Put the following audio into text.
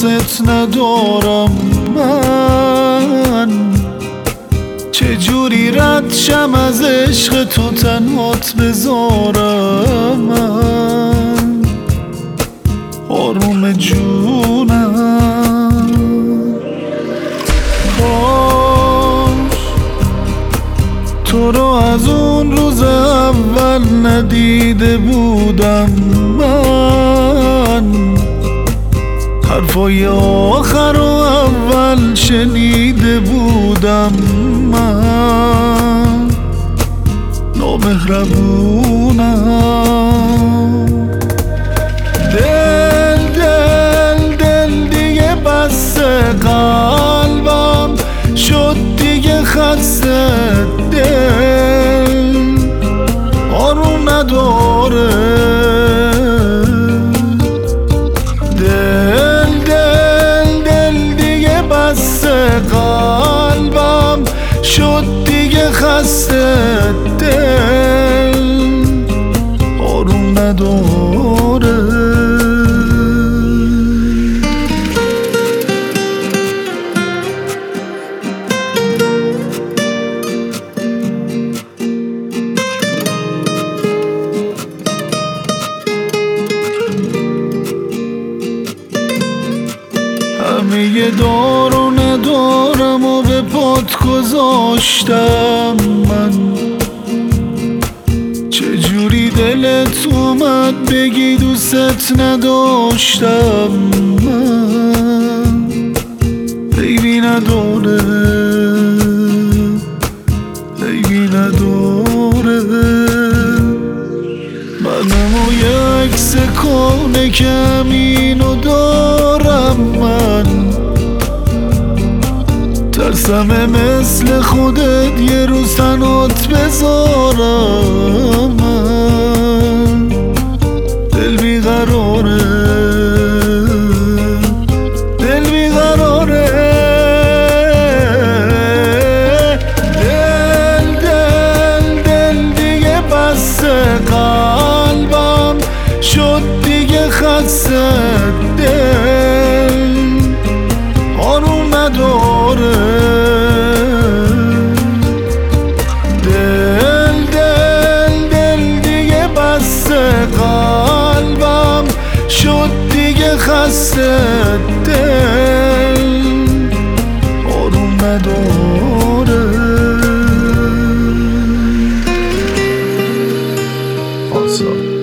واسط ندارم من، چجوری رد شم از عشق تو تنهات بذارم من، آروم جونم. کاش تو رو از اون روز اول ندیده بودم من، حرفای آخر و اول شنیده بودم من، نامهربونم. دل دل دل دیگه بسته، قلبم شد دیگه خسته، دل آروم نداره، دل دل دل دیگه بسته، قلبم شد دیگه خسته، دل آروم نداره. همه دار و ندارم و به پات گذاشتم من، چجوری دلت اومد بگی دوست نداشتم من، عیبی نداره، عیبی نداره، منم و یه عکس کهنه که همینو دارم من، ترسمه مثل خودت یه روز تنهات بذارم من، دل بیقراره، دل بیقراره، دل دل دل دیگه بسته، قلبم شد دیگه خسته، دل آروم نداره، دل دل دل دیگه بسته، قلبم شد دیگه خسته، دل آروم نداره.